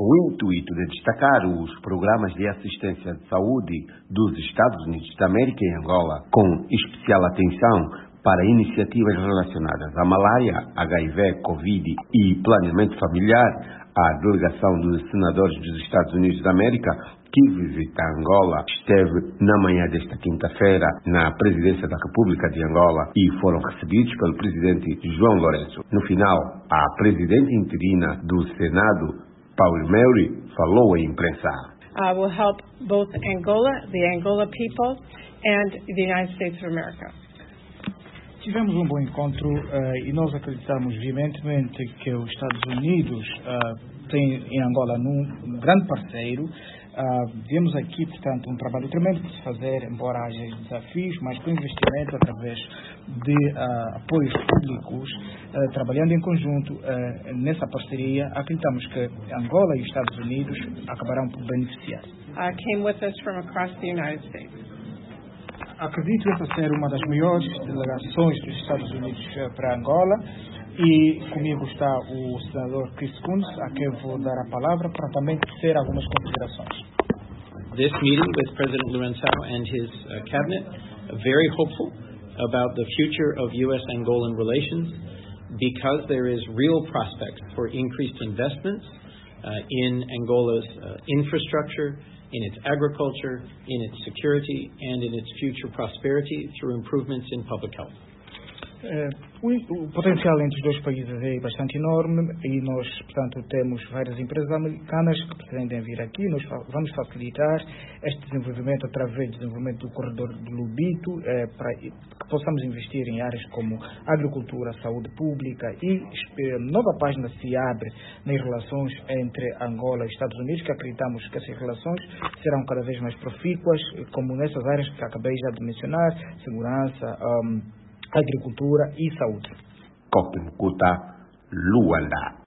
o intuito de destacar os programas de assistência de saúde dos Estados Unidos da América em Angola, com especial atenção para iniciativas relacionadas à malária, HIV, Covid e planeamento familiar. A delegação dos senadores dos Estados Unidos da América que visita Angola esteve na manhã desta quinta-feira na presidência da República de Angola e foram recebidos pelo presidente João Lourenço. No final, a presidente interina do Senado, Paul Mary, falou à imprensa. Will help both Angola, the Angola people, and the United States of America. Tivemos um bom encontro e nós acreditamos veementemente que os Estados Unidos têm em Angola um grande parceiro. Vemos aqui, portanto, um trabalho tremendo que se fazer, embora haja desafios, mas com investimento através de apoios públicos, trabalhando em conjunto nessa parceria, acreditamos que Angola e os Estados Unidos acabarão por beneficiar. Came with us from across the United States. Acredito essa ser uma das maiores delegações dos Estados Unidos para Angola e comigo está o senador Chris Coons, a quem vou dar a palavra para também tecer algumas considerações. This meeting with President Lourenço and his cabinet very hopeful about the future of U.S.-Angolan relations because there is real prospects for increased investments in Angola's infrastructure, in its agriculture, in its security, and in its future prosperity through improvements in public health. O potencial entre os dois países é bastante enorme e nós, portanto, temos várias empresas americanas que pretendem vir aqui. Nós vamos facilitar este desenvolvimento através do desenvolvimento do corredor do Lubito, para que possamos investir em áreas como agricultura, saúde pública e nova página se abre nas relações entre Angola e Estados Unidos, que acreditamos que essas relações serão cada vez mais profícuas, como nessas áreas que acabei já de mencionar, segurança, agricultura e saúde. Coquimcuta, Luanda.